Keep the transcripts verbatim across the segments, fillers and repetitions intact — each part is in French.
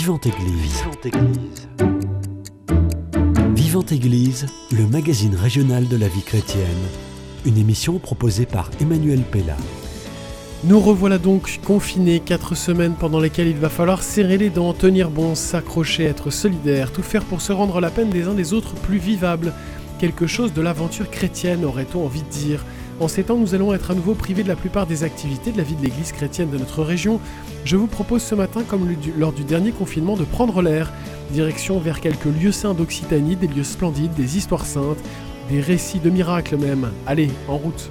Vivante Église. Vivante Église. Vivante Église, le magazine régional de la vie chrétienne. Une émission proposée par Emmanuel Pella. Nous revoilà donc confinés, quatre semaines pendant lesquelles il va falloir serrer les dents, tenir bon, s'accrocher, être solidaire, tout faire pour se rendre la peine des uns des autres plus vivables. Quelque chose de l'aventure chrétienne, aurait-on envie de dire. En ces temps, nous allons être à nouveau privés de la plupart des activités de la vie de l'église chrétienne de notre région. Je vous propose ce matin, comme lors du dernier confinement, de prendre l'air. Direction vers quelques lieux saints d'Occitanie, des lieux splendides, des histoires saintes, des récits de miracles même. Allez, en route.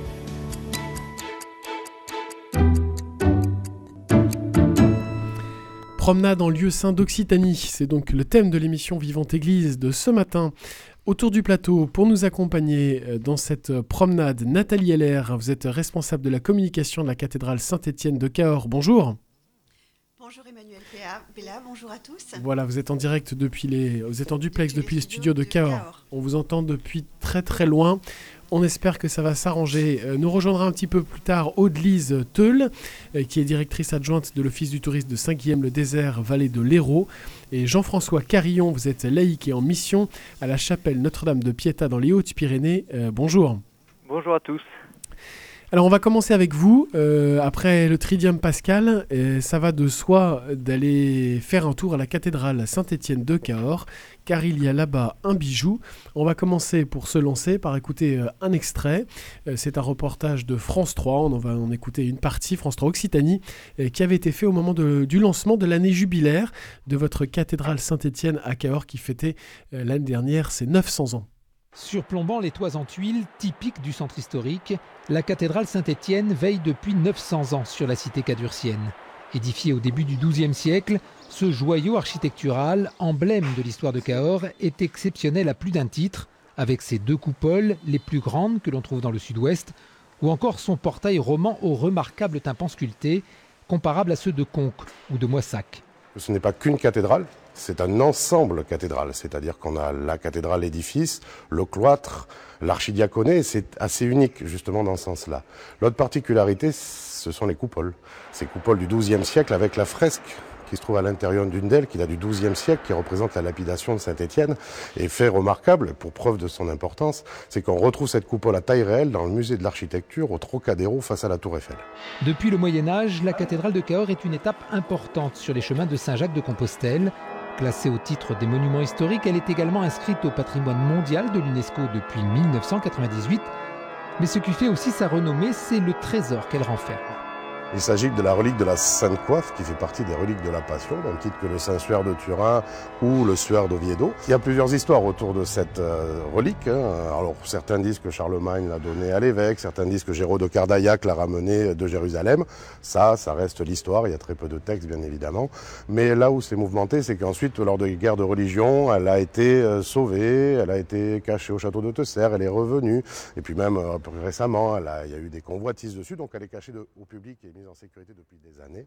Promenade en lieu saint d'Occitanie, c'est donc le thème de l'émission Vivante Église de ce matin. Autour du plateau, pour nous accompagner dans cette promenade, Nathalie Heller, vous êtes responsable de la communication de la cathédrale Saint-Étienne de Cahors. Bonjour. Bonjour Emmanuel Pella, bonjour à tous. Voilà, vous êtes en direct depuis les, vous êtes en duplex depuis, depuis les studios de, de Cahors. Cahors. On vous entend depuis très très loin. On espère que ça va s'arranger. Nous rejoindra un petit peu plus tard Aude-Lise Teul, qui est directrice adjointe de l'Office du tourisme de Saint-Guilhem-le-Désert, vallée de l'Hérault. Et Jean-François Carillon, vous êtes laïc et en mission à la chapelle Notre-Dame de Pietà dans les Hautes-Pyrénées. Euh, bonjour. Bonjour à tous. Alors on va commencer avec vous. Euh, après le Tridium pascal, euh, ça va de soi d'aller faire un tour à la cathédrale Saint-Étienne de Cahors, car il y a là-bas un bijou. On va commencer pour se lancer par écouter euh, un extrait. Euh, c'est un reportage de France trois. On en va en écouter une partie, France trois Occitanie, euh, qui avait été fait au moment de, du lancement de l'année jubilaire de votre cathédrale Saint-Étienne à Cahors, qui fêtait euh, l'année dernière ses neuf cents ans. Surplombant les toits en tuiles, typiques du centre historique, la cathédrale Saint-Étienne veille depuis neuf cents ans sur la cité cadurcienne. Édifiée au début du douzième siècle, ce joyau architectural, emblème de l'histoire de Cahors, est exceptionnel à plus d'un titre, avec ses deux coupoles, les plus grandes que l'on trouve dans le sud-ouest, ou encore son portail roman au remarquable tympan sculpté, comparable à ceux de Conques ou de Moissac. Ce n'est pas qu'une cathédrale, c'est un ensemble cathédral, c'est-à-dire qu'on a la cathédrale, l'édifice, le cloître, l'archidiaconé, c'est assez unique justement dans ce sens-là. L'autre particularité, ce sont les coupoles. Ces coupoles du douzième siècle avec la fresque qui se trouve à l'intérieur d'une d'elles, qui date du douzième siècle, qui représente la lapidation de Saint-Étienne. Et fait remarquable, pour preuve de son importance, c'est qu'on retrouve cette coupole à taille réelle dans le musée de l'architecture au Trocadéro face à la Tour Eiffel. Depuis le Moyen-Âge, la cathédrale de Cahors est une étape importante sur les chemins de Saint-Jacques de Compostelle. Classée au titre des monuments historiques, elle est également inscrite au patrimoine mondial de l'UNESCO depuis mille neuf cent quatre-vingt-dix-huit. Mais ce qui fait aussi sa renommée, c'est le trésor qu'elle renferme. Il s'agit de la relique de la Sainte Coiffe, qui fait partie des reliques de la Passion, au même titre que le Saint-Suaire de Turin ou le Suaire d'Oviedo. Il y a plusieurs histoires autour de cette euh, relique. Hein. Alors certains disent que Charlemagne l'a donnée à l'évêque, certains disent que Géraud de Cardaillac l'a ramenée de Jérusalem. Ça, ça reste l'histoire, il y a très peu de textes bien évidemment. Mais là où c'est mouvementé, c'est qu'ensuite, lors de guerres de religion, elle a été euh, sauvée, elle a été cachée au château de Tesser, elle est revenue. Et puis même euh, plus récemment, elle a, il y a eu des convoitises dessus, donc elle est cachée de, au public et en sécurité depuis des années.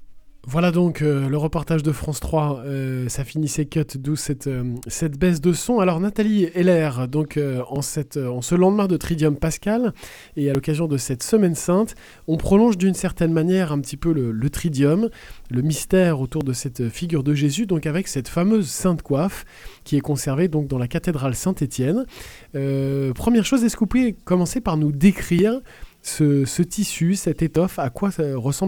Voilà donc euh, le reportage de France trois, euh, ça finit ses cuts, d'où cette, euh, cette baisse de son. Alors Nathalie Heller, donc euh, en, cette, euh, en ce lendemain de Tridium pascal et à l'occasion de cette semaine sainte, on prolonge d'une certaine manière un petit peu le, le Tridium, le mystère autour de cette figure de Jésus, donc avec cette fameuse Sainte Coiffe qui est conservée donc dans la cathédrale Saint-Étienne. Euh, première chose, est-ce que vous pouvez commencer par nous décrire Ce, ce tissu, cette étoffe, à quoi ressemble-t-elle ?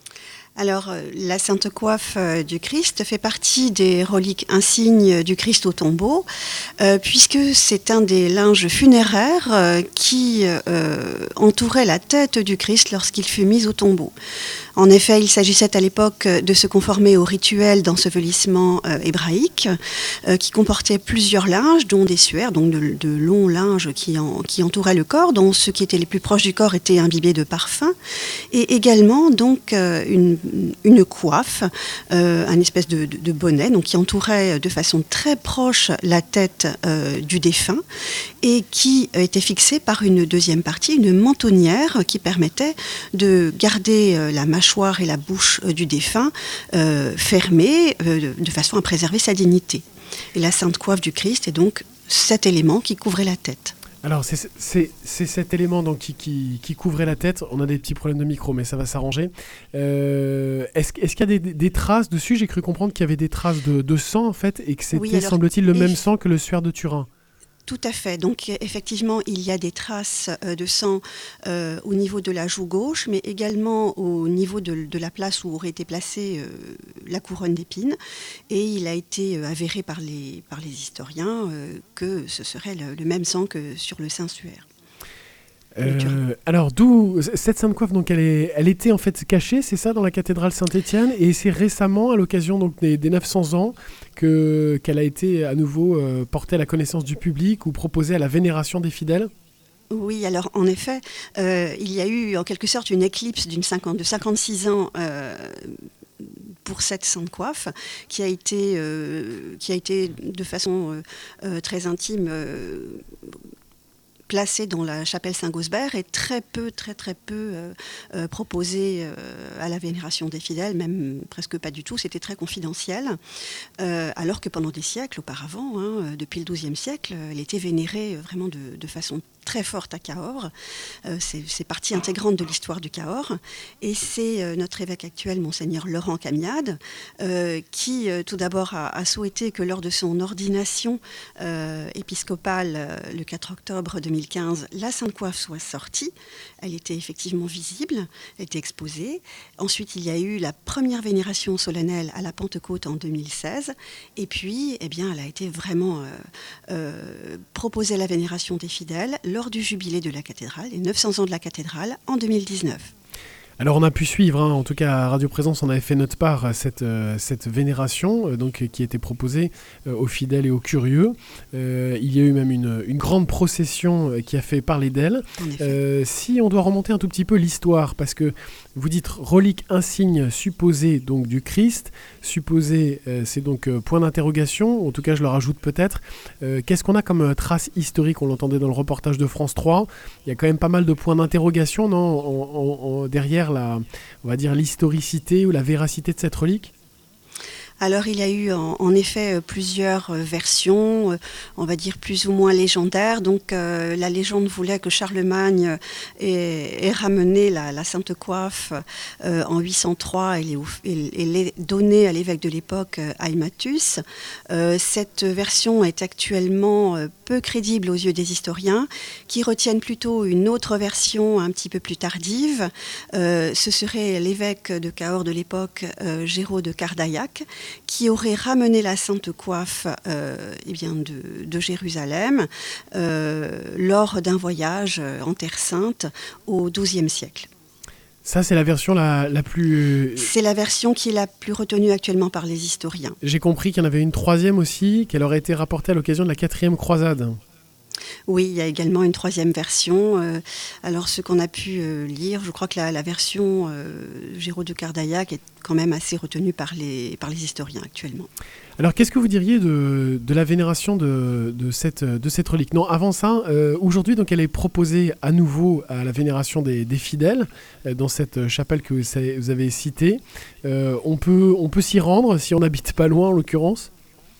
Alors, la Sainte Coiffe euh, du Christ fait partie des reliques insignes du Christ au tombeau, euh, puisque c'est un des linges funéraires euh, qui euh, entourait la tête du Christ lorsqu'il fut mis au tombeau. En effet, il s'agissait à l'époque de se conformer au rituel d'ensevelissement euh, hébraïque, euh, qui comportait plusieurs linges, dont des suaires, donc de, de longs linges qui, en, qui entouraient le corps, dont ceux qui étaient les plus proches du corps étaient imbibés de parfum, et également donc euh, une, une coiffe, euh, un espèce de, de, de bonnet, donc qui entourait de façon très proche la tête euh, du défunt, et qui était fixée par une deuxième partie, une mentonnière qui permettait de garder euh, la mâchoire et la bouche du défunt euh, fermées euh, de façon à préserver sa dignité. Et la Sainte Coiffe du Christ est donc cet élément qui couvrait la tête. Alors, c'est, c'est, c'est cet élément donc, qui, qui, qui couvrait la tête. On a des petits problèmes de micro, mais ça va s'arranger. Euh, est-ce, est-ce qu'il y a des, des traces dessus ? J'ai cru comprendre qu'il y avait des traces de, de sang, en fait, et que c'était, oui, alors, semble-t-il, le même sang que le suaire de Turin. Tout à fait. Donc effectivement, il y a des traces euh, de sang euh, au niveau de la joue gauche, mais également au niveau de, de la place où aurait été placée euh, la couronne d'épines. Et il a été euh, avéré par les, par les historiens euh, que ce serait le, le même sang que sur le Saint-Suaire. Euh, alors, d'où cette sainte coiffe, donc elle, est, elle était en fait cachée, c'est ça, dans la cathédrale Saint-Étienne, et c'est récemment, à l'occasion donc des, des neuf cents ans, que qu'elle a été à nouveau euh, portée à la connaissance du public ou proposée à la vénération des fidèles. Oui, alors en effet, euh, il y a eu en quelque sorte une éclipse d'une cinquante, de cinquante-six ans. Euh, pour cette sainte coiffe, qui a été, euh, qui a été de façon euh, euh, très intime euh, placée dans la chapelle Saint-Gausbert et très peu, très très peu euh, euh, proposée euh, à la vénération des fidèles, même presque pas du tout, c'était très confidentiel, euh, alors que pendant des siècles auparavant, hein, depuis le douzième siècle, elle était vénérée vraiment de, de façon très forte à Cahors. Euh, c'est, c'est partie intégrante de l'histoire du Cahors. Et c'est euh, notre évêque actuel, Monseigneur Laurent Camiade, euh, qui euh, tout d'abord a, a souhaité que lors de son ordination euh, épiscopale euh, le quatre octobre deux mille quinze, la sainte coiffe soit sortie. Elle était effectivement visible, elle était exposée. Ensuite, il y a eu la première vénération solennelle à la Pentecôte en deux mille seize. Et puis, eh bien, elle a été vraiment euh, euh, proposée à la vénération des fidèles lors du jubilé de la cathédrale, les neuf cents ans de la cathédrale, en deux mille dix-neuf. Alors on a pu suivre, hein, en tout cas à Radio Présence, on avait fait notre part cette, euh, cette vénération euh, donc, qui était proposée euh, aux fidèles et aux curieux. Euh, il y a eu même une, une grande procession euh, qui a fait parler d'elle. Euh, si on doit remonter un tout petit peu l'histoire, parce que vous dites relique insigne supposée donc, du Christ, supposée euh, c'est donc euh, point d'interrogation, en tout cas je le rajoute peut-être. Euh, qu'est-ce qu'on a comme euh, trace historique ? On l'entendait dans le reportage de France trois, il y a quand même pas mal de points d'interrogation non, en, en, en, derrière La, on va dire l'historicité ou la véracité de cette relique ? Alors il y a eu en, en effet plusieurs versions, euh, on va dire plus ou moins légendaires. Donc euh, la légende voulait que Charlemagne ait, ait ramené la, la sainte coiffe euh, en huit cent trois et l'ait donnée à l'évêque de l'époque, Aimatus. Euh, cette version est actuellement euh, peu crédible aux yeux des historiens, qui retiennent plutôt une autre version un petit peu plus tardive. Euh, ce serait l'évêque de Cahors de l'époque, euh, Géraud de Cardaillac, qui aurait ramené la sainte coiffe euh, eh bien de, de Jérusalem euh, lors d'un voyage en Terre Sainte au douzième siècle. Ça, c'est la version la, la plus... C'est la version qui est la plus retenue actuellement par les historiens. J'ai compris qu'il y en avait une troisième aussi, qu'elle aurait été rapportée à l'occasion de la quatrième croisade. Oui, il y a également une troisième version. Euh, alors, ce qu'on a pu euh, lire, je crois que la, la version euh, Géraud de Cardaillac est quand même assez retenue par les, par les historiens actuellement. Alors, qu'est-ce que vous diriez de, de la vénération de, de, cette, de cette relique ? Non, avant ça, euh, aujourd'hui, donc, elle est proposée à nouveau à la vénération des, des fidèles, euh, dans cette chapelle que vous, vous avez citée. Euh, on peut, on peut s'y rendre, si on n'habite pas loin, en l'occurrence ?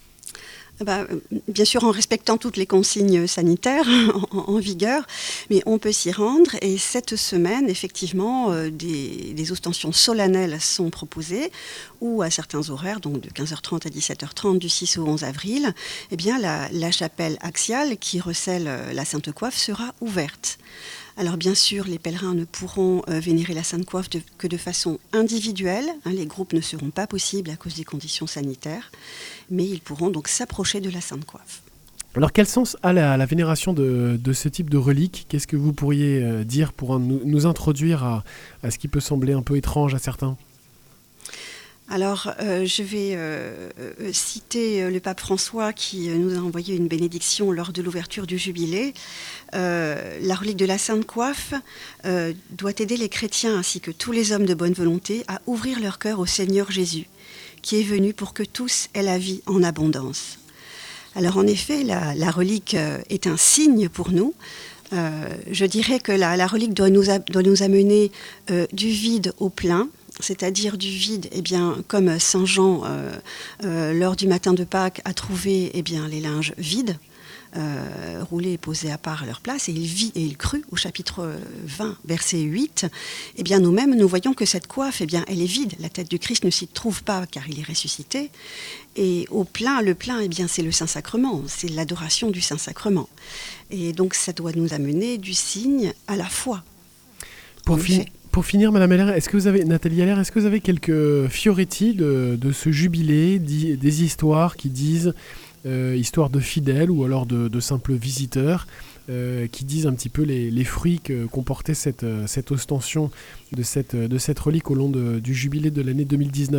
Bah, bien sûr en respectant toutes les consignes sanitaires en, en vigueur, mais on peut s'y rendre et cette semaine, effectivement, euh, des, des ostensions solennelles sont proposées ou à certains horaires, donc de quinze heures trente à dix-sept heures trente du six au onze avril, eh bien, la, la chapelle axiale qui recèle la Sainte Coiffe sera ouverte. Alors bien sûr, les pèlerins ne pourront euh, vénérer la Sainte Coiffe de, que de façon individuelle. Hein, les groupes ne seront pas possibles à cause des conditions sanitaires, mais ils pourront donc s'approcher de la Sainte Coiffe. Alors quel sens a la, la vénération de, de ce type de relique ? Qu'est-ce que vous pourriez euh, dire pour un, nous, nous introduire à, à ce qui peut sembler un peu étrange à certains ? Alors, euh, je vais euh, citer euh, le pape François qui euh, nous a envoyé une bénédiction lors de l'ouverture du jubilé. Euh, la relique de la Sainte Coiffe euh, doit aider les chrétiens ainsi que tous les hommes de bonne volonté à ouvrir leur cœur au Seigneur Jésus, qui est venu pour que tous aient la vie en abondance. Alors, en effet, la, la relique euh, est un signe pour nous. Euh, je dirais que la, la relique doit nous, a, doit nous amener euh, du vide au plein, c'est-à-dire du vide, eh bien, comme Saint Jean, euh, euh, lors du matin de Pâques, a trouvé eh bien, les linges vides. euh, roulés et posés à part à leur place, et il vit et il crut, au chapitre vingt, verset huit, eh bien nous-mêmes, nous voyons que cette coiffe, eh bien, elle est vide, la tête du Christ ne s'y trouve pas car il est ressuscité, et au plein, le plein, eh bien, c'est le Saint-Sacrement, c'est l'adoration du Saint-Sacrement. Et donc ça doit nous amener du signe à la foi. Pour, fin, pour finir, Madame Heller, est-ce que vous avez, Nathalie Heller, est-ce que vous avez quelques fioretti de, de ce jubilé, des histoires qui disent, euh, histoires de fidèles ou alors de, de simples visiteurs, euh, qui disent un petit peu les, les fruits que comportait cette, cette ostension de cette, de cette relique au long de, du jubilé de l'année deux mille dix-neuf ?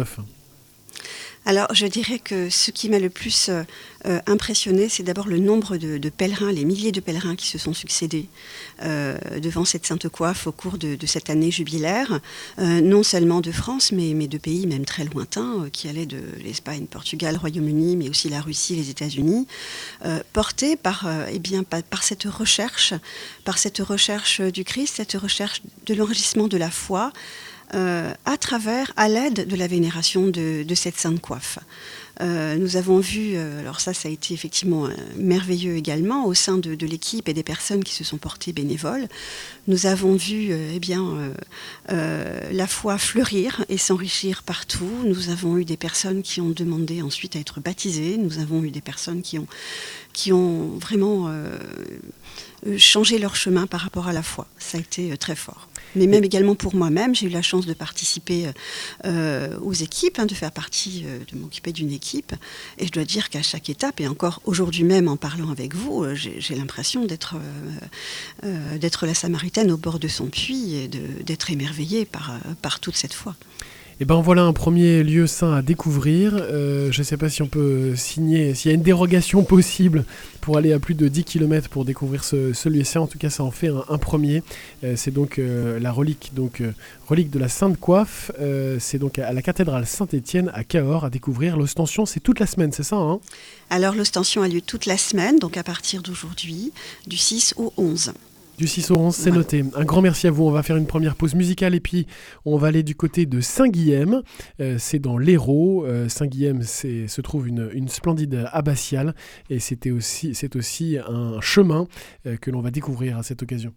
Alors, je dirais que ce qui m'a le plus euh, impressionné, c'est d'abord le nombre de, de pèlerins, les milliers de pèlerins qui se sont succédés euh, devant cette sainte coiffe au cours de, de cette année jubilaire, euh, non seulement de France, mais, mais de pays même très lointains, euh, qui allaient de l'Espagne, Portugal, Royaume-Uni, mais aussi la Russie, les États-Unis, euh, portés par, euh, eh bien, par, par cette recherche, par cette recherche du Christ, cette recherche de l'enrichissement de la foi, Euh, à travers, à l'aide de la vénération de, de cette sainte coiffe. Euh, nous avons vu, euh, alors ça, ça a été effectivement euh, merveilleux également, au sein de, de l'équipe et des personnes qui se sont portées bénévoles, nous avons vu euh, eh bien, euh, euh, la foi fleurir et s'enrichir partout. Nous avons eu des personnes qui ont demandé ensuite à être baptisées, nous avons eu des personnes qui ont, qui ont vraiment euh, changé leur chemin par rapport à la foi. Ça a été euh, très fort. Mais même également pour moi-même, j'ai eu la chance de participer euh, aux équipes, hein, de faire partie, euh, de m'occuper d'une équipe. Et je dois dire qu'à chaque étape, et encore aujourd'hui même en parlant avec vous, euh, j'ai, j'ai l'impression d'être, euh, euh, d'être la Samaritaine au bord de son puits et de, d'être émerveillée par, euh, par toute cette foi. Et ben voilà un premier lieu saint à découvrir. Euh, je ne sais pas si on peut signer, s'il y a une dérogation possible pour aller à plus de dix kilomètres pour découvrir ce, ce lieu saint. En tout cas, ça en fait un, un premier. Euh, c'est donc euh, la relique, donc, euh, relique de la Sainte Coiffe. Euh, c'est donc à la cathédrale Saint-Étienne à Cahors à découvrir. L'ostension, c'est toute la semaine, c'est ça, hein ? Alors l'ostension a lieu toute la semaine, donc à partir d'aujourd'hui, du six au onze. Du six au onze, c'est noté. Un grand merci à vous. On va faire une première pause musicale et puis on va aller du côté de Saint-Guilhem. Euh, c'est dans l'Hérault. Euh, Saint-Guilhem c'est, se trouve une, une splendide abbatiale et c'était aussi, c'est aussi un chemin euh, que l'on va découvrir à cette occasion.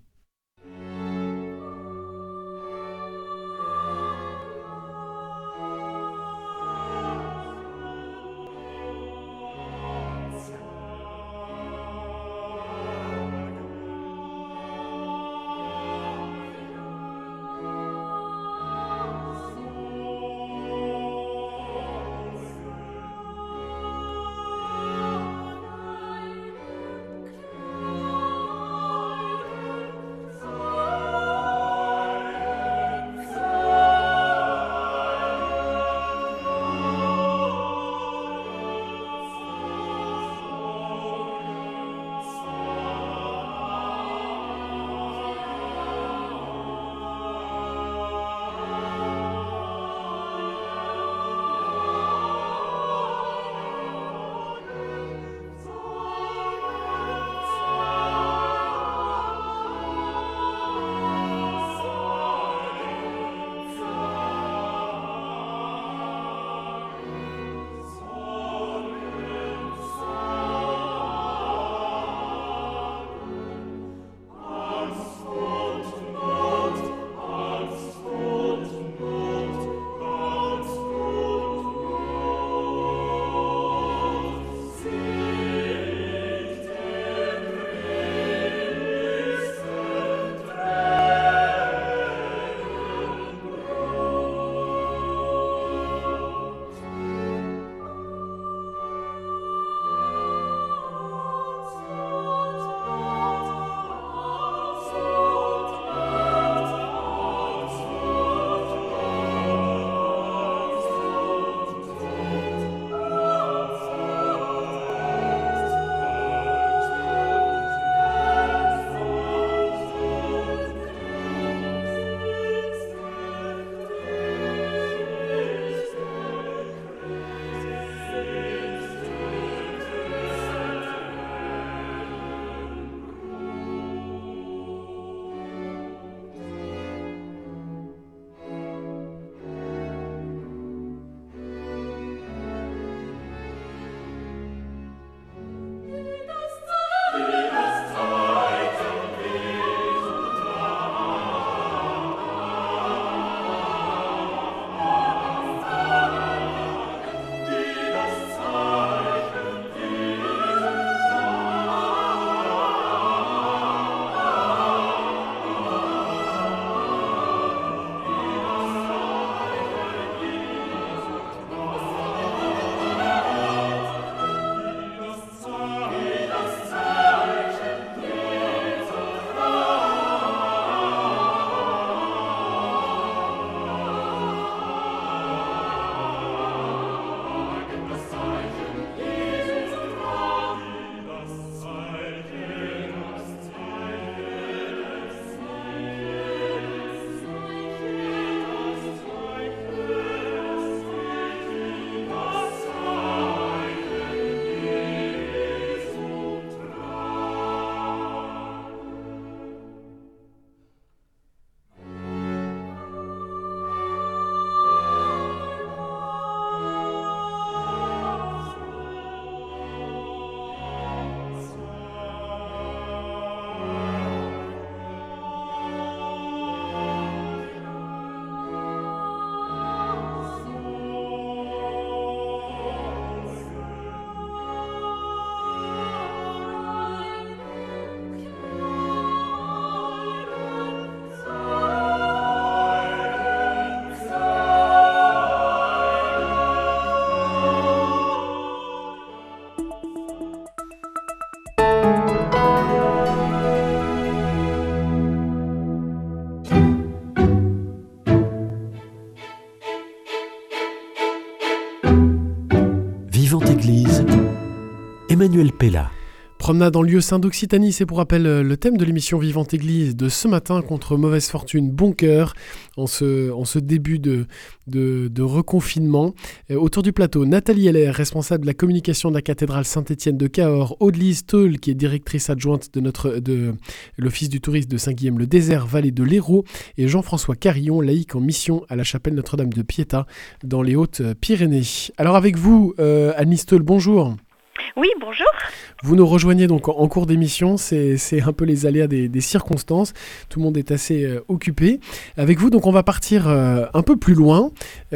Emmanuel Pella. Promenade en lieu saint d'Occitanie, c'est pour rappel le thème de l'émission Vivante Église de ce matin. Contre mauvaise fortune, bon cœur, en ce, en ce début de, de, de reconfinement. Euh, autour du plateau, Nathalie Heller, responsable de la communication de la cathédrale Saint-Étienne de Cahors, Aude-Lise Teul, qui est directrice adjointe de, notre, de l'Office du tourisme de Saint-Guilhem-le-Désert, vallée de l'Hérault, et Jean-François Carillon, laïc en mission à la chapelle Notre-Dame de Pietà, dans les Hautes-Pyrénées. Alors avec vous, euh, Anne-Lise Teul, bonjour. Oui, bonjour. Vous nous rejoignez donc en cours d'émission, c'est, c'est un peu les aléas des, des circonstances, tout le monde est assez euh, occupé. Avec vous, donc on va partir euh, un peu plus loin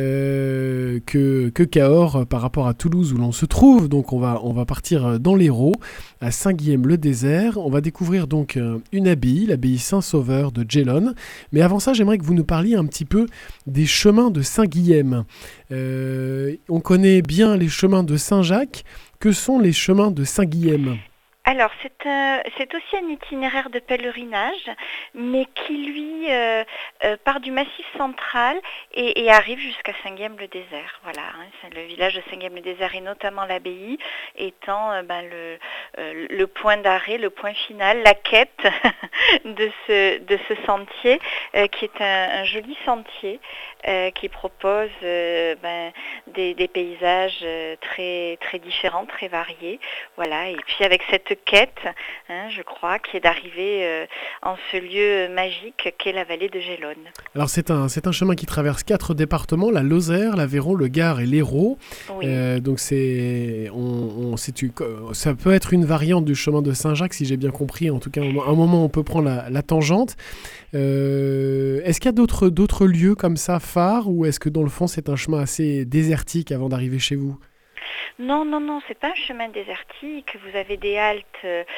euh, que, que Cahors euh, par rapport à Toulouse où l'on se trouve. Donc on va, on va partir dans l'Hérault, à Saint-Guilhem-le-Désert. On va découvrir donc euh, une abbaye, l'abbaye Saint-Sauveur de Gélone. Mais avant ça, j'aimerais que vous nous parliez un petit peu des chemins de Saint-Guilhem. Euh, on connaît bien les chemins de Saint-Jacques. Que sont les chemins de Saint-Guilhem ? Alors, c'est, un, c'est aussi un itinéraire de pèlerinage, mais qui, lui, euh, euh, part du Massif central et, et arrive jusqu'à Saint-Guilhem-le-Désert. Voilà, hein, c'est le village de Saint-Guilhem-le-Désert et notamment l'abbaye étant euh, ben, le, euh, le point d'arrêt, le point final, la quête de, ce, de ce sentier, euh, qui est un, un joli sentier euh, qui propose euh, ben, des, des paysages euh, très, très différents, très variés. Voilà, et puis avec cette quête, hein, je crois, qui est d'arriver euh, en ce lieu magique qu'est la vallée de Gélone. Alors c'est un, c'est un chemin qui traverse quatre départements, la Lozère, l'Aveyron, le Gard et l'Hérault. Oui. Euh, donc c'est, on, on, c'est, ça peut être une variante du chemin de Saint-Jacques, si j'ai bien compris. En tout cas, à un moment, on peut prendre la, la tangente. Euh, est-ce qu'il y a d'autres, d'autres lieux comme ça, phares, ou est-ce que dans le fond, c'est un chemin assez désertique avant d'arriver chez vous ? Non, non, non, c'est pas un chemin désertique. Vous avez des haltes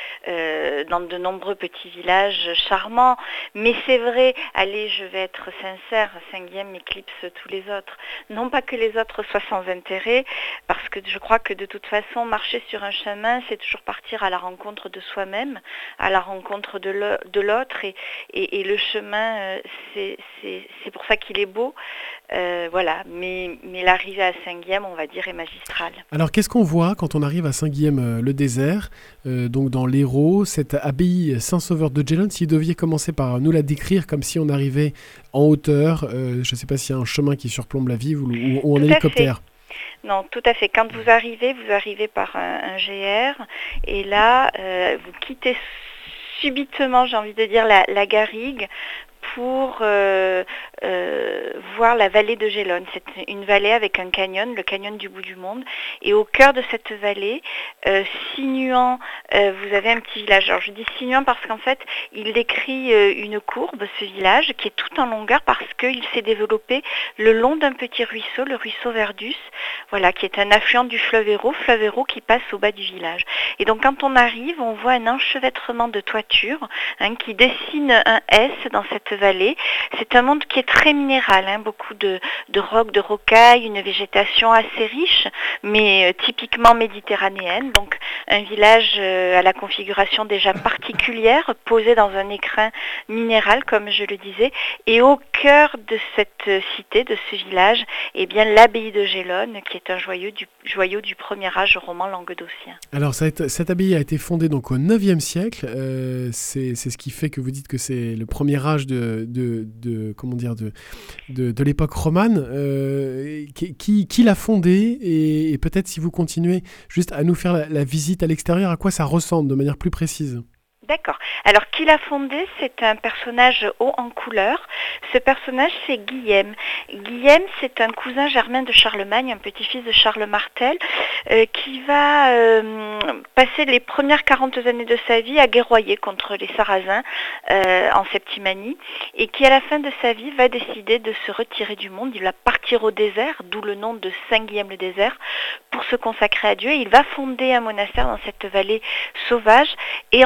euh, dans de nombreux petits villages charmants. Mais c'est vrai, allez, je vais être sincère, Saint-Guilhem éclipse tous les autres. Non pas que les autres soient sans intérêt, parce que je crois que de toute façon, marcher sur un chemin, c'est toujours partir à la rencontre de soi-même, à la rencontre de l'autre. Et, et, et le chemin, c'est, c'est, c'est pour ça qu'il est beau. Euh, voilà, mais, mais l'arrivée à Saint-Guilhem, on va dire, est magistrale. Alors, qu'est-ce qu'on voit quand on arrive à Saint-Guilhem-le-Désert, euh, donc dans l'Hérault, cette abbaye Saint-Sauveur de Gélone, si vous deviez commencer par nous la décrire comme si on arrivait en hauteur, euh, je ne sais pas s'il y a un chemin qui surplombe la ville ou, ou, ou en hélicoptère. Non, tout à fait. Quand vous arrivez, vous arrivez par un, un G R, et là, euh, vous quittez subitement, j'ai envie de dire, la, la garrigue, pour euh, euh, voir la vallée de Gélone. C'est une vallée avec un canyon, le canyon du bout du monde. Et au cœur de cette vallée, euh, sinuant, euh, vous avez un petit village. Alors je dis sinuant parce qu'en fait, il décrit euh, une courbe, ce village, qui est tout en longueur parce qu'il s'est développé le long d'un petit ruisseau, le ruisseau Verdus, voilà, qui est un affluent du fleuve Hérault, fleuve Hérault qui passe au bas du village. Et donc quand on arrive, on voit un enchevêtrement de toitures hein, qui dessine un S dans cette vallée. C'est un monde qui est très minéral, hein, beaucoup de, de rocs, de rocailles, une végétation assez riche, mais euh, typiquement méditerranéenne. Donc un village euh, à la configuration déjà particulière, posé dans un écrin minéral, comme je le disais. Et au cœur de cette cité, de ce village, eh bien l'abbaye de Gélone, qui est un joyau du, joyau du premier âge roman languedocien. Alors cette, cette abbaye a été fondée donc au neuvième siècle. Euh, c'est, c'est ce qui fait que vous dites que c'est le premier âge de De, de, comment dire, de, de, de l'époque romane, euh, qui, qui, qui l'a fondée et, et peut-être si vous continuez juste à nous faire la, la visite à l'extérieur, à quoi ça ressemble de manière plus précise. D'accord. Alors, qui l'a fondé, c'est un personnage haut en couleur. Ce personnage, c'est Guillaume. Guillaume, c'est un cousin germain de Charlemagne, un petit-fils de Charles Martel, euh, qui va euh, passer les premières quarante années de sa vie à guerroyer contre les Sarrasins euh, en Septimanie, et qui, à la fin de sa vie, va décider de se retirer du monde. Il va partir au désert, d'où le nom de Saint-Guilhem-le-Désert, pour se consacrer à Dieu. Il va fonder un monastère dans cette vallée sauvage et emporter dans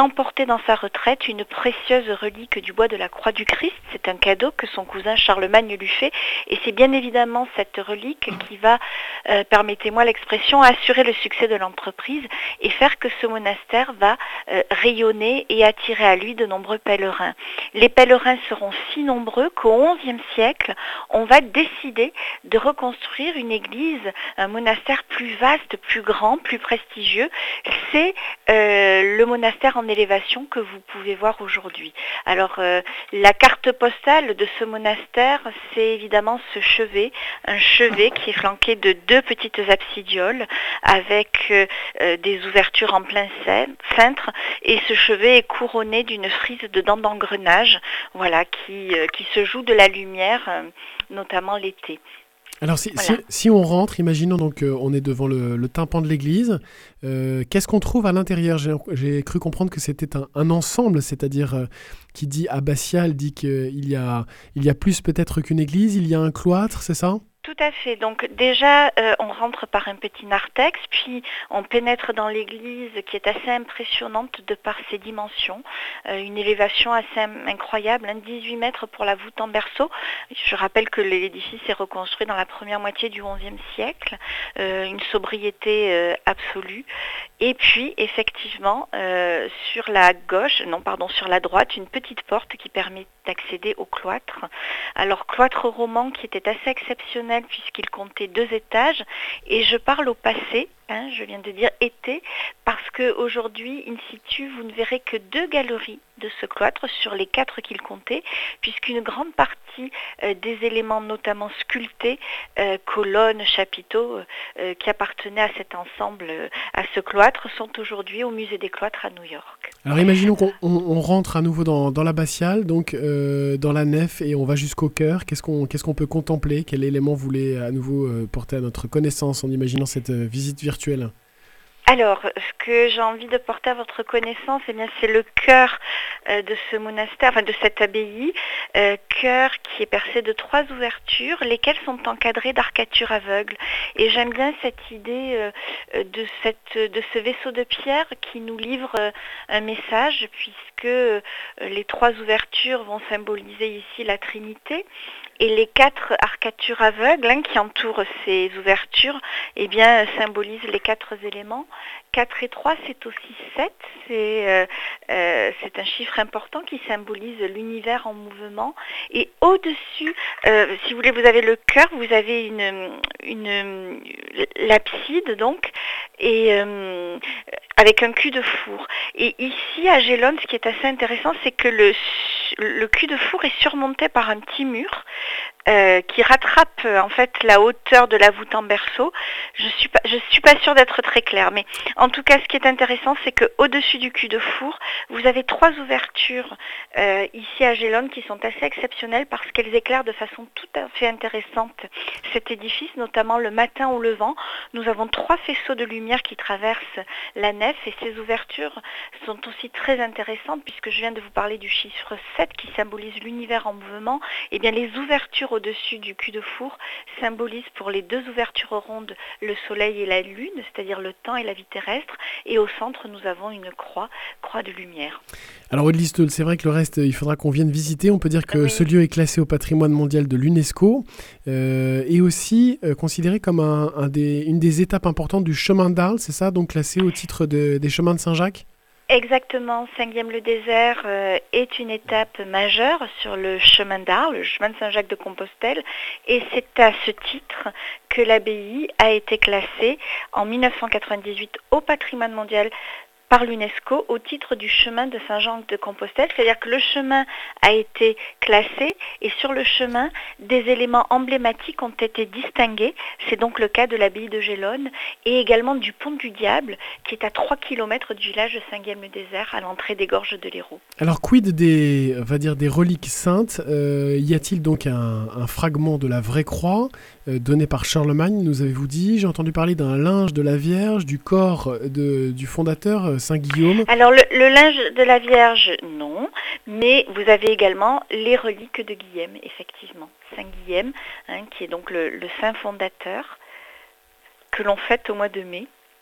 dans sa retraite une précieuse relique du bois de la Croix du Christ. C'est un cadeau que son cousin Charlemagne lui fait et c'est bien évidemment cette relique qui va, euh, permettez-moi l'expression, assurer le succès de l'entreprise et faire que ce monastère va euh, rayonner et attirer à lui de nombreux pèlerins. Les pèlerins seront si nombreux qu'au onzième siècle, on va décider de reconstruire une église, un monastère plus vaste, plus grand, plus prestigieux. C'est euh, le monastère en élévation que vous pouvez voir aujourd'hui. Alors, euh, la carte postale de ce monastère, c'est évidemment ce chevet, un chevet qui est flanqué de deux petites absidioles avec euh, euh, des ouvertures en plein cintre, et ce chevet est couronné d'une frise de dents d'engrenage, voilà, qui, euh, qui se joue de la lumière, euh, notamment l'été. Alors si, Voilà. si, si on rentre, imaginons donc euh, on est devant le, le tympan de l'église, euh, qu'est-ce qu'on trouve à l'intérieur? J'ai, j'ai cru comprendre que c'était un, un ensemble, c'est-à-dire euh, qui dit abbatial, dit qu'il y a, il y a plus peut-être qu'une église, il y a un cloître, c'est ça? Tout à fait. Donc déjà, euh, on rentre par un petit narthex, puis on pénètre dans l'église qui est assez impressionnante de par ses dimensions. Euh, une élévation assez incroyable, hein, dix-huit mètres pour la voûte en berceau. Je rappelle que l'édifice est reconstruit dans la première moitié du onzième siècle. Euh, une sobriété euh, absolue. Et puis, effectivement, euh, sur la gauche, non pardon, sur la droite, une petite porte qui permet d'accéder au cloître. Alors, cloître roman qui était assez exceptionnel puisqu'il comptait deux étages, et je parle au passé, hein, je viens de dire été, parce qu'aujourd'hui, in situ, vous ne verrez que deux galeries de ce cloître sur les quatre qu'il comptait, puisqu'une grande partie euh, des éléments notamment sculptés, euh, colonnes, chapiteaux, euh, qui appartenaient à cet ensemble, euh, à ce cloître, sont aujourd'hui au musée des cloîtres à New York. Alors imaginons qu'on on, on rentre à nouveau dans, dans l'abbatiale, donc euh, dans la nef, et on va jusqu'au chœur. Qu'est-ce qu'on, qu'est-ce qu'on peut contempler? Quel élément vous voulez à nouveau euh, porter à notre connaissance en imaginant cette euh, visite virtuelle? Alors, ce que j'ai envie de porter à votre connaissance, eh bien, c'est le chœur euh, de ce monastère, enfin de cette abbaye, euh, chœur qui est percé de trois ouvertures, lesquelles sont encadrées d'arcatures aveugles. Et j'aime bien cette idée euh, de, cette, de ce vaisseau de pierre qui nous livre euh, un message, puisque euh, les trois ouvertures vont symboliser ici la Trinité. Et les quatre arcatures aveugles, hein, qui entourent ces ouvertures, eh bien, symbolisent les quatre éléments. quatre et trois, c'est aussi sept. C'est, euh, euh, c'est un chiffre important qui symbolise l'univers en mouvement. Et au-dessus, euh, si vous voulez, vous avez le chœur, vous avez une, une l'abside, donc, et euh, avec un cul de four. Et ici, à Gélone, ce qui est assez intéressant, c'est que le, le cul de four est surmonté par un petit mur, Euh, qui rattrape euh, en fait la hauteur de la voûte en berceau. Je suis pas, je suis pas sûre d'être très claire, mais en tout cas, ce qui est intéressant, c'est que au-dessus du cul de four, vous avez trois ouvertures euh, ici à Gélone qui sont assez exceptionnelles parce qu'elles éclairent de façon tout à fait intéressante cet édifice, notamment le matin au levant. Nous avons trois faisceaux de lumière qui traversent la nef et ces ouvertures sont aussi très intéressantes puisque je viens de vous parler du chiffre sept qui symbolise l'univers en mouvement. Et bien les ouvertures au-dessus du cul de four symbolise pour les deux ouvertures rondes le soleil et la lune, c'est-à-dire le temps et la vie terrestre, et au centre nous avons une croix, croix de lumière. Alors Aude Listol, c'est vrai que le reste, il faudra qu'on vienne visiter. On peut dire que Oui. ce lieu est classé au patrimoine mondial de l'UNESCO euh, et aussi euh, considéré comme un, un des, une des étapes importantes du chemin d'Arles, c'est ça, donc classé au titre de, des chemins de Saint-Jacques? Exactement, Saint-Guilhem-le-Désert euh, est une étape majeure sur le chemin d'Arles, le chemin de Saint-Jacques-de-Compostelle, et c'est à ce titre que l'abbaye a été classée en mille neuf cent quatre-vingt-dix-huit au patrimoine mondial par l'UNESCO au titre du chemin de Saint-Jean-de-Compostelle, c'est-à-dire que le chemin a été classé et sur le chemin, des éléments emblématiques ont été distingués. C'est donc le cas de l'abbaye de Gélone et également du pont du Diable qui est à trois kilomètres du village de Saint-Guilhem-le-Désert à l'entrée des gorges de l'Hérault. Alors quid des, on va dire des reliques saintes, euh, y a-t-il donc un, un fragment de la vraie croix euh, donné par Charlemagne, nous avez-vous dit? J'ai entendu parler d'un linge de la Vierge, du corps de, du fondateur Saint-Guillaume. Alors le, le linge de la Vierge, non, mais vous avez également les reliques de Guillaume, effectivement. Saint-Guillaume, hein, qui est donc le, le saint fondateur, que l'on fête au mois de mai.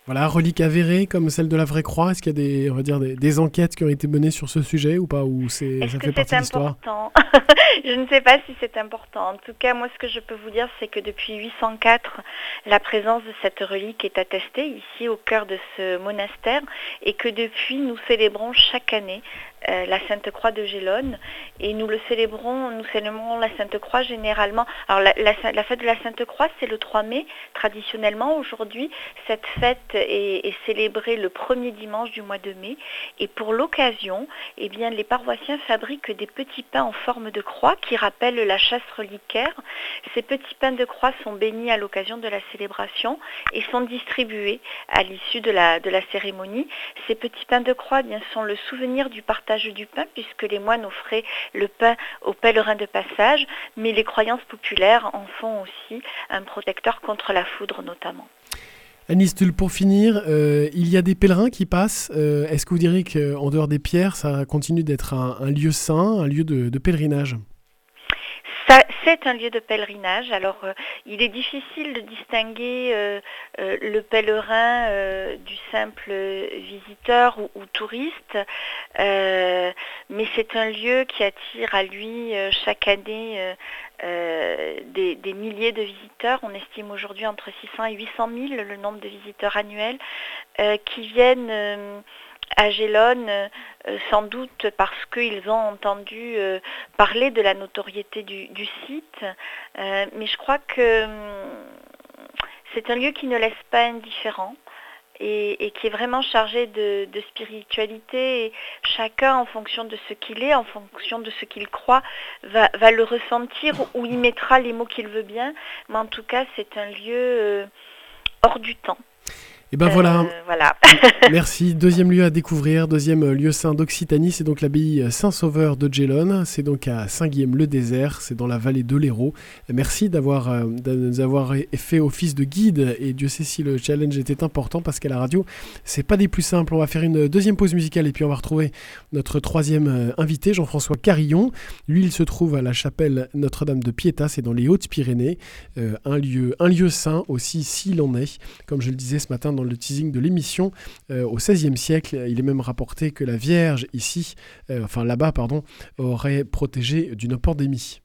Voilà, relique avérée comme celle de la Vraie Croix. Est-ce qu'il y a des, on va dire, des, des enquêtes qui ont été menées sur ce sujet ou pas, ou c'est, Est-ce ça que fait partie c'est de l'histoire? important? Je ne sais pas si c'est important. En tout cas, moi, ce que je peux vous dire, c'est que depuis huit cent quatre, la présence de cette relique est attestée ici au cœur de ce monastère et que depuis, nous célébrons chaque année euh, la Sainte Croix de Gélone et nous le célébrons, nous célébrons la Sainte Croix généralement. Alors, la, la, la fête de la Sainte Croix, c'est le trois mai, traditionnellement. Aujourd'hui, cette fête est, est célébrée le premier dimanche du mois de mai et pour l'occasion, eh bien, les paroissiens fabriquent des petits pains en forme de croix qui rappellent la chasse reliquaire. Ces petits pains de croix sont bénis à l'occasion de la célébration et sont distribués à l'issue de la, de la cérémonie. Ces petits pains de croix, eh bien, sont le souvenir du partage du pain puisque les moines offraient le pain aux pèlerins de passage, mais les croyances populaires en font aussi un protecteur contre la foudre notamment. Anis Tulle, pour finir, euh, il y a des pèlerins qui passent. Euh, est-ce que vous diriez qu'en dehors des pierres, ça continue d'être un, un lieu saint, un lieu de, de pèlerinage? Ça, c'est un lieu de pèlerinage. Alors, euh, il est difficile de distinguer euh, euh, le pèlerin euh, du simple visiteur ou, ou touriste, euh, mais c'est un lieu qui attire à lui euh, chaque année euh, euh, des, des milliers de visiteurs. On estime aujourd'hui entre six cents et huit cent mille le nombre de visiteurs annuels euh, qui viennent euh, à Gélone, euh, sans doute parce qu'ils ont entendu euh, parler de la notoriété du, du site, euh, mais je crois que hum, c'est un lieu qui ne laisse pas indifférent et, et qui est vraiment chargé de, de spiritualité. Et chacun, en fonction de ce qu'il est, en fonction de ce qu'il croit, va, va le ressentir ou y mettra les mots qu'il veut bien, mais en tout cas, c'est un lieu euh, hors du temps. Et ben voilà. Euh, voilà. Merci. Deuxième lieu à découvrir, deuxième lieu saint d'Occitanie, c'est donc l'abbaye Saint-Sauveur de Gélone. C'est donc à Saint-Guilhem-le-Désert, c'est dans la vallée de l'Hérault. Merci d'avoir, euh, de nous avoir fait office de guide et Dieu sait si le challenge était important parce qu'à la radio, c'est pas des plus simples. On va faire une deuxième pause musicale et puis on va retrouver notre troisième euh, invité, Jean-François Carillon. Lui, il se trouve à la chapelle Notre-Dame de Piétas, c'est dans les Hautes-Pyrénées. Euh, un lieu, un lieu saint aussi, s'il en est. Comme je le disais ce matin dans le teasing de l'émission, euh, au seizième siècle, il est même rapporté que la Vierge ici, euh, enfin là-bas pardon, aurait protégé d'une pandémie.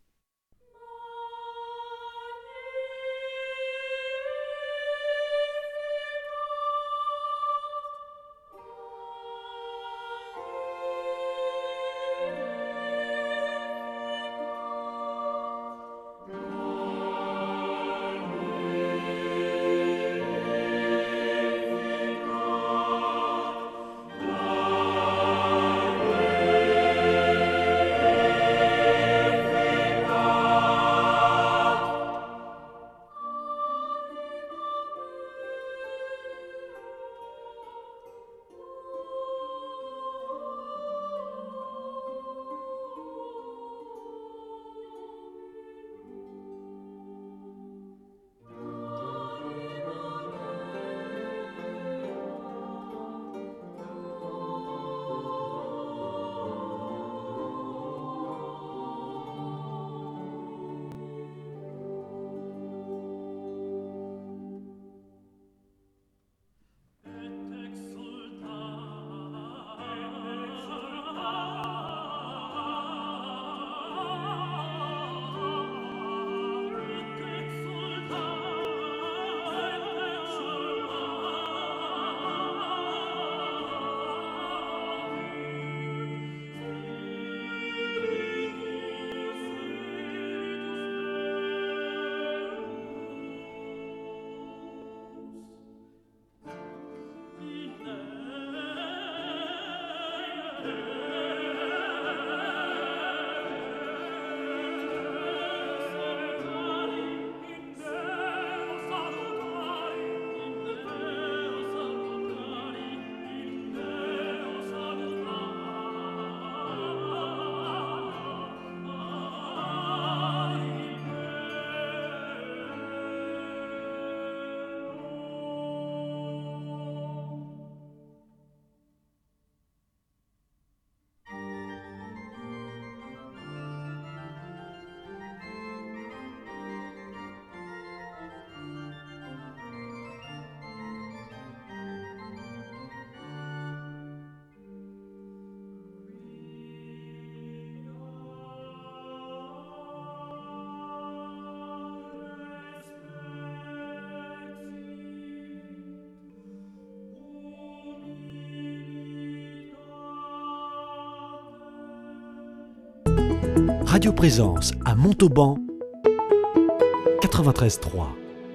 Radio Présence à Montauban, quatre-vingt-treize trois.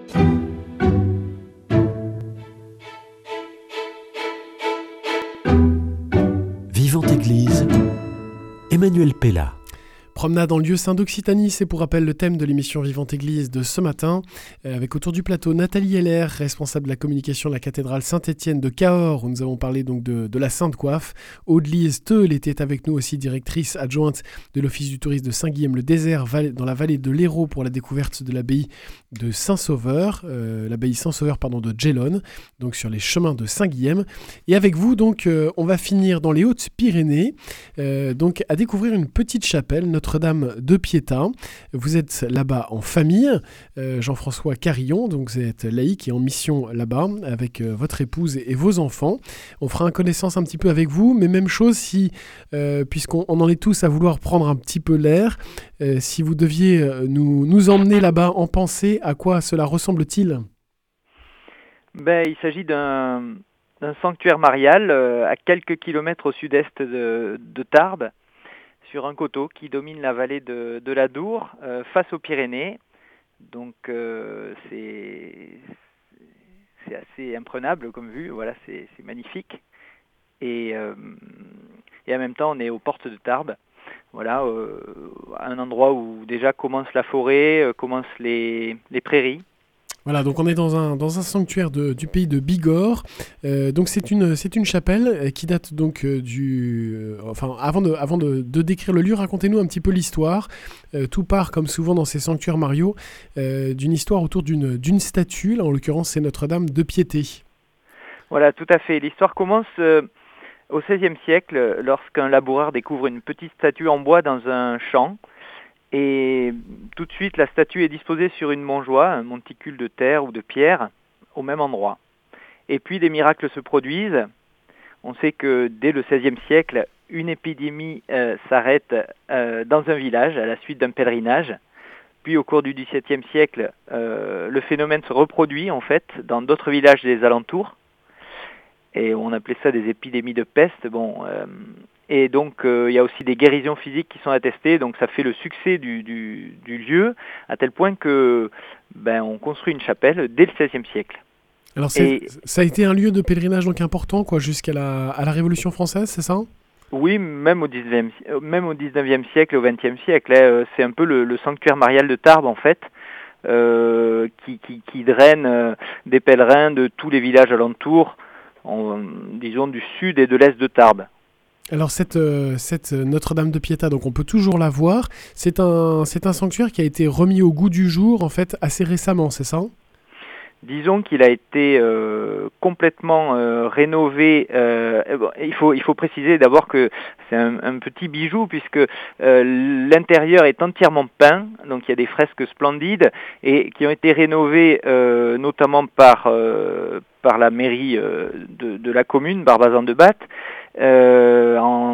Vivante Église, Emmanuel Pella. Promenade en lieu saint d'Occitanie, c'est pour rappel le thème de l'émission Vivante Église de ce matin, avec autour du plateau Nathalie Heller, responsable de la communication de la cathédrale Saint-Étienne de Cahors, où nous avons parlé donc de, de la Sainte Coiffe. Aude-Lise Teul était avec nous aussi, directrice adjointe de l'Office du tourisme de Saint-Guilhem-le-Désert, dans la vallée de l'Hérault, pour la découverte de l'abbaye de Saint-Sauveur, euh, l'abbaye Saint-Sauveur pardon, de Gellone, donc sur les chemins de Saint-Guilhem. Et avec vous, donc, euh, on va finir dans les Hautes-Pyrénées, euh, donc à découvrir une petite chapelle, notre Notre-Dame de Piéta. Vous êtes là-bas en famille, euh, Jean-François Carillon, donc vous êtes laïc et en mission là-bas avec euh, votre épouse et, et vos enfants. On fera une connaissance un petit peu avec vous, mais même chose si, euh, puisqu'on on en est tous à vouloir prendre un petit peu l'air, euh, si vous deviez euh, nous, nous emmener là-bas en pensée, à quoi cela ressemble-t-il ? Ben, il s'agit d'un, d'un sanctuaire marial euh, à quelques kilomètres au sud-est de, de Tarbes, sur un coteau qui domine la vallée de, de l'Adour, euh, face aux Pyrénées. Donc euh, c'est, c'est assez imprenable comme vue, voilà, c'est, c'est magnifique. Et, euh, et en même temps, on est aux portes de Tarbes, voilà, euh, à un endroit où déjà commence la forêt, euh, commencent les, les prairies. Voilà, donc on est dans un, dans un sanctuaire de, du pays de Bigorre. Euh, donc c'est une, c'est une chapelle qui date donc euh, du... Euh, enfin, avant, de, avant de, de décrire le lieu, racontez-nous un petit peu l'histoire. Euh, tout part, comme souvent dans ces sanctuaires mariaux, euh, d'une histoire autour d'une, d'une statue. Là, en l'occurrence, c'est Notre-Dame de Piété. Voilà, tout à fait. L'histoire commence euh, au seizième siècle, lorsqu'un laboureur découvre une petite statue en bois dans un champ. Et tout de suite, la statue est disposée sur une mangeoire, un monticule de terre ou de pierre, au même endroit. Et puis des miracles se produisent. On sait que dès le seizième siècle, une épidémie euh, s'arrête euh, dans un village à la suite d'un pèlerinage. Puis au cours du dix-septième siècle, euh, le phénomène se reproduit en fait dans d'autres villages des alentours. Et on appelait ça des épidémies de peste. Bon... Euh, Et donc, euh, il y a aussi des guérisons physiques qui sont attestées. Donc, ça fait le succès du, du, du lieu, à tel point que ben, on construit une chapelle dès le seizième siècle. Alors, c'est, Et, ça a été un lieu de pèlerinage donc important, quoi, jusqu'à la, à la Révolution française, c'est ça ? Oui, même au dix-neuvième, même au dix-neuvième siècle et au vingtième siècle. Hein, c'est un peu le, le sanctuaire marial de Tarbes, en fait, euh, qui, qui, qui draine euh, des pèlerins de tous les villages alentours, en, disons du sud et de l'est de Tarbes. Alors cette, euh, cette Notre-Dame de Piéta, donc on peut toujours la voir. C'est un, c'est un sanctuaire qui a été remis au goût du jour en fait assez récemment, c'est ça ? Disons qu'il a été euh, complètement euh, rénové. Euh, bon, il faut il faut préciser d'abord que c'est un, un petit bijou puisque euh, l'intérieur est entièrement peint, donc il y a des fresques splendides et qui ont été rénovées euh, notamment par euh, par la mairie euh, de, de la commune Barbazan-de-Batte. Euh,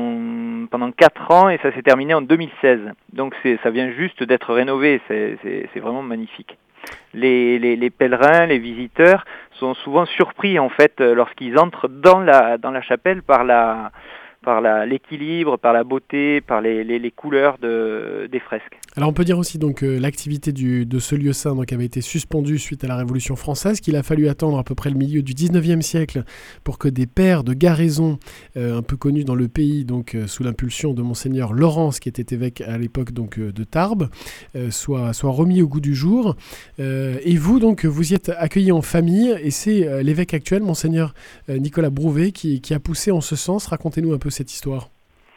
en, pendant quatre ans et ça s'est terminé en deux mille seize. Donc c'est, ça vient juste d'être rénové, c'est, c'est, c'est vraiment magnifique. Les, les, les pèlerins, les visiteurs sont souvent surpris en fait lorsqu'ils entrent dans la, dans la chapelle par la, par la, l'équilibre, par la beauté, par les, les, les couleurs de, des fresques. Alors on peut dire aussi donc euh, l'activité du, de ce lieu saint donc, avait été suspendue suite à la Révolution française, qu'il a fallu attendre à peu près le milieu du dix-neuvième siècle pour que des pères de Garaison, euh, un peu connus dans le pays, donc euh, sous l'impulsion de Monseigneur Laurence, qui était évêque à l'époque donc, euh, de Tarbes, euh, soient, soient remis au goût du jour. Euh, et vous donc vous y êtes accueillis en famille et c'est euh, l'évêque actuel, Monseigneur euh, Nicolas Brouvet, qui, qui a poussé en ce sens. Racontez-nous un peu cette histoire.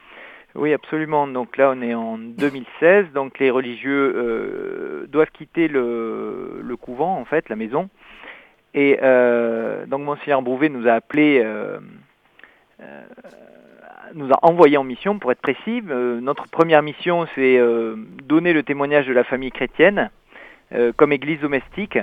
Oui, absolument. Donc là, on est en deux mille seize. Donc les religieux euh, doivent quitter le, le couvent, en fait, la maison. Et euh, donc Monseigneur Brouvet nous a appelés, euh, euh, nous a envoyés en mission, pour être précis. Euh, notre première mission, c'est euh, donner le témoignage de la famille chrétienne euh, comme église domestique.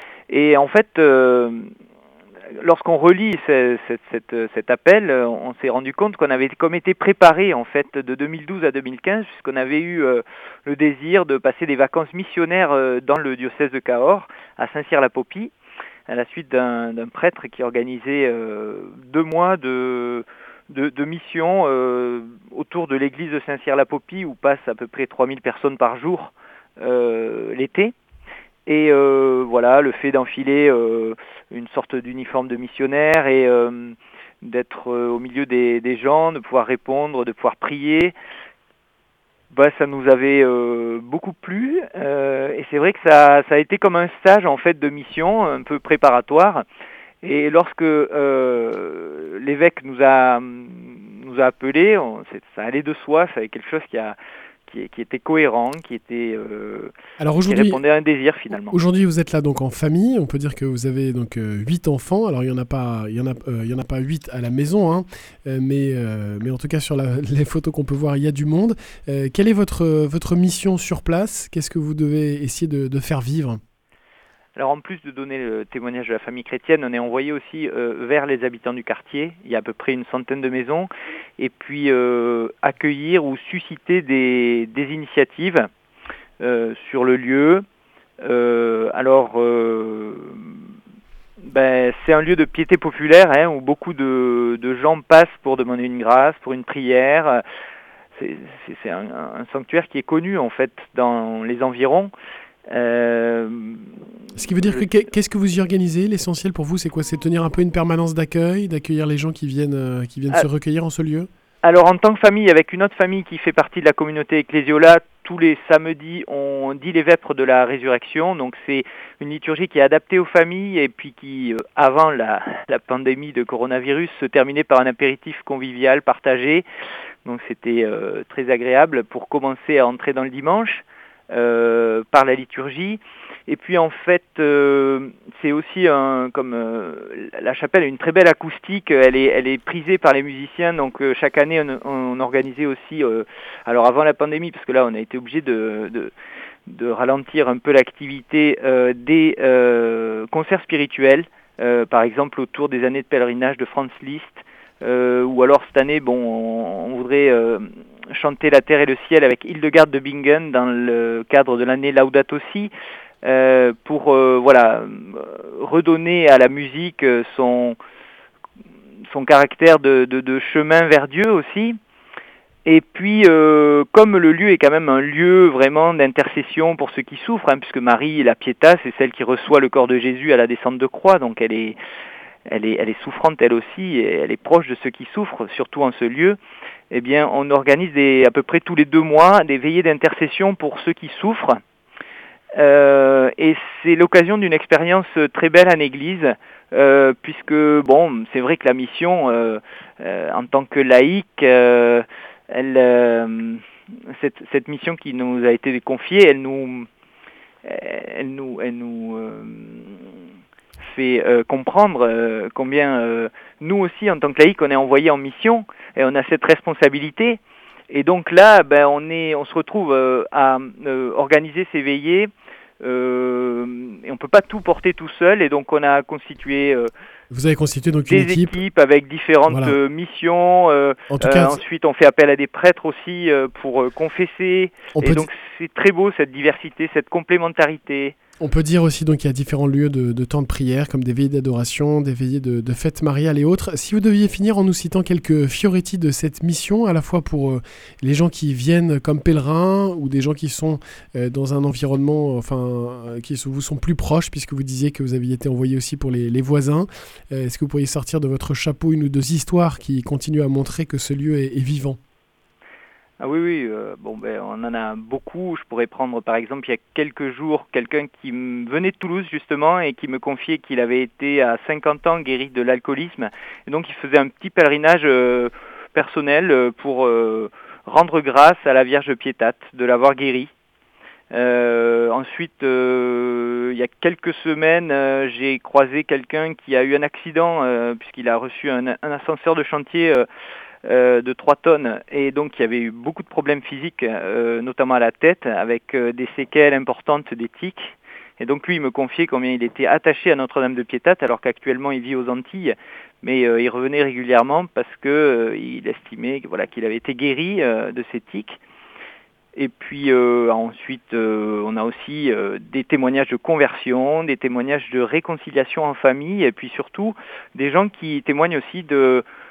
Et en fait... Euh, Lorsqu'on relit ce, cette, cette, cet appel, on s'est rendu compte qu'on avait comme été préparé en fait de deux mille douze à deux mille quinze, puisqu'on avait eu euh, le désir de passer des vacances missionnaires euh, dans le diocèse de Cahors, à Saint-Cyr-la-Popie, à la suite d'un, d'un prêtre qui organisait euh, deux mois de, de, de mission euh, autour de l'église de Saint-Cyr-la-Popie où passent à peu près trois mille personnes par jour euh, l'été. Et euh, voilà, le fait d'enfiler euh, une sorte d'uniforme de missionnaire et euh, d'être euh, au milieu des, des gens, de pouvoir répondre, de pouvoir prier, bah, ça nous avait euh, beaucoup plu. Euh, et c'est vrai que ça, ça a été comme un stage en fait de mission, un peu préparatoire. Et lorsque euh, l'évêque nous a nous a appelés, on, ça allait de soi, ça avait quelque chose qui a qui, qui était cohérent, qui était euh, Alors qui aujourd'hui, répondait à un désir finalement. Aujourd'hui, vous êtes là donc en famille. On peut dire que vous avez donc euh, huit enfants. Alors il y en a pas, il y en a, euh, il y en a pas huit à la maison, hein, euh, mais euh, mais en tout cas sur la, les photos qu'on peut voir, il y a du monde. Euh, quelle est votre votre mission sur place? Qu'est-ce que vous devez essayer de, de faire vivre? Alors en plus de donner le témoignage de la famille chrétienne, on est envoyé aussi euh, vers les habitants du quartier. Il y a à peu près une centaine de maisons. Et puis euh, accueillir ou susciter des, des initiatives euh, sur le lieu. Euh, alors, euh, ben, c'est un lieu de piété populaire hein, où beaucoup de, de gens passent pour demander une grâce, pour une prière. C'est, c'est, c'est un, un sanctuaire qui est connu en fait dans les environs. Euh, Ce qui veut dire que qu'est-ce que vous y organisez? L'essentiel pour vous, c'est quoi? C'est tenir un peu une permanence d'accueil, d'accueillir les gens qui viennent, euh, qui viennent ah, se recueillir en ce lieu? Alors en tant que famille, avec une autre famille qui fait partie de la communauté Ecclésiola, tous les samedis, on dit les vêpres de la résurrection. Donc c'est une liturgie qui est adaptée aux familles et puis qui, euh, avant la, la pandémie de coronavirus, se terminait par un apéritif convivial partagé. Donc c'était euh, très agréable pour commencer à entrer dans le dimanche. Euh, par la liturgie. Et puis en fait, euh, c'est aussi un, comme euh, la chapelle a une très belle acoustique. Elle est, elle est prisée par les musiciens. Donc euh, chaque année, on, on organisait aussi. Euh, alors avant la pandémie, parce que là, on a été obligé de, de, de ralentir un peu l'activité euh, des euh, concerts spirituels. Euh, par exemple, autour des années de pèlerinage de Franz Liszt. Euh, ou alors cette année, bon, on, on voudrait euh, chanter la terre et le ciel avec Hildegard de Bingen dans le cadre de l'année Laudato Si, euh, pour euh, voilà redonner à la musique son son caractère de, de, de chemin vers Dieu aussi. Et puis, euh, comme le lieu est quand même un lieu vraiment d'intercession pour ceux qui souffrent, hein, puisque Marie, la Pietà, c'est celle qui reçoit le corps de Jésus à la descente de croix, donc elle est Elle est, elle est souffrante elle aussi, et elle est proche de ceux qui souffrent, surtout en ce lieu. Eh bien, on organise des, à peu près tous les deux mois des veillées d'intercession pour ceux qui souffrent. Euh, et c'est l'occasion d'une expérience très belle en Église, euh, puisque, bon, c'est vrai que la mission, euh, euh, en tant que laïque, euh, elle, euh, cette, cette mission qui nous a été confiée, elle nous... Elle nous... Elle nous euh, fait euh, comprendre euh, combien euh, nous aussi en tant que laïcs on est envoyés en mission et on a cette responsabilité et donc là ben on est on se retrouve euh, à euh, organiser ces veillées euh, et on peut pas tout porter tout seul et donc on a constitué euh, vous avez constitué donc des une équipe équipes avec différentes voilà. euh, missions. Euh, en tout euh, cas, ensuite, on fait appel à des prêtres aussi euh, pour euh, confesser. On et peut donc, di- c'est très beau cette diversité, cette complémentarité. On peut dire aussi donc qu'il y a différents lieux de, de temps de prière, comme des veillées d'adoration, des veillées de, de fêtes mariales et autres. Si vous deviez finir en nous citant quelques fioretti de cette mission, à la fois pour euh, les gens qui viennent comme pèlerins ou des gens qui sont euh, dans un environnement, enfin, euh, qui vous sont plus proches, puisque vous disiez que vous aviez été envoyé aussi pour les, les voisins. Euh, est-ce que vous pourriez sortir de votre chapeau une ou deux histoires qui continuent à montrer que ce lieu est, est vivant ? Ah oui, oui, euh, bon, ben, on en a beaucoup. Je pourrais prendre par exemple il y a quelques jours quelqu'un qui m- venait de Toulouse justement et qui me confiait qu'il avait été à cinquante ans guéri de l'alcoolisme. Et donc il faisait un petit pèlerinage euh, personnel euh, pour euh, rendre grâce à la Vierge Piétate de l'avoir guéri. Euh, ensuite, euh, il y a quelques semaines, euh, j'ai croisé quelqu'un qui a eu un accident euh, puisqu'il a reçu un, un ascenseur de chantier euh, Euh, de trois tonnes et donc il y avait eu beaucoup de problèmes physiques, euh, notamment à la tête, avec euh, des séquelles importantes des tics. Et donc lui, il me confiait combien il était attaché à Notre-Dame de Piétate, alors qu'actuellement il vit aux Antilles, mais euh, il revenait régulièrement parce que euh, il estimait voilà, qu'il avait été guéri euh, de ces tics. Et puis euh, ensuite, euh, on a aussi euh, des témoignages de conversion, des témoignages de réconciliation en famille, et puis surtout des gens qui témoignent aussi de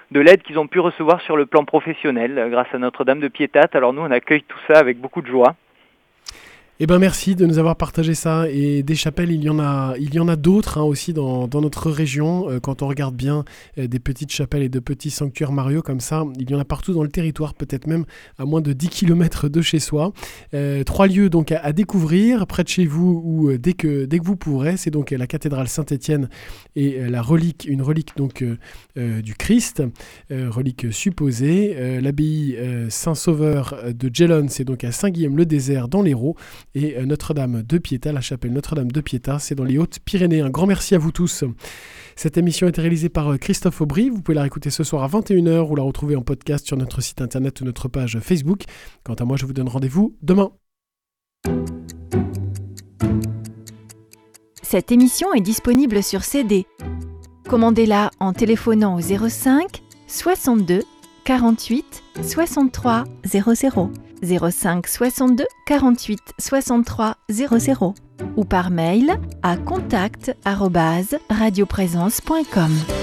de l'aide qu'ils ont pu recevoir sur le plan professionnel grâce à Notre-Dame de Piétat. Alors nous, on accueille tout ça avec beaucoup de joie. Eh ben merci de nous avoir partagé ça, et des chapelles, il y en a, il y en a d'autres hein, aussi dans, dans notre région. Euh, quand on regarde bien euh, des petites chapelles et de petits sanctuaires mariaux comme ça, il y en a partout dans le territoire, peut-être même à moins de dix kilomètres de chez soi. Euh, trois lieux donc à, à découvrir près de chez vous ou euh, dès que dès que vous pourrez. C'est donc euh, la cathédrale Saint-Étienne et euh, la relique, une relique donc euh, euh, du Christ, euh, relique supposée. Euh, l'abbaye euh, Saint-Sauveur de Gellon, c'est donc à Saint-Guillaume-le-Désert dans l'Hérault. Et Notre-Dame de Piétat, la chapelle Notre-Dame de Piétat, c'est dans les Hautes-Pyrénées. Un grand merci à vous tous. Cette émission a été réalisée par Christophe Aubry. Vous pouvez la réécouter ce soir à vingt et une heures ou la retrouver en podcast sur notre site internet ou notre page Facebook. Quant à moi, je vous donne rendez-vous demain. Cette émission est disponible sur C D. Commandez-la en téléphonant au zéro cinq soixante-deux quarante-huit soixante-trois zéro zéro. zéro cinq soixante-deux quarante-huit soixante-trois zéro zéro ou par mail à contact arobase radioprésence point com.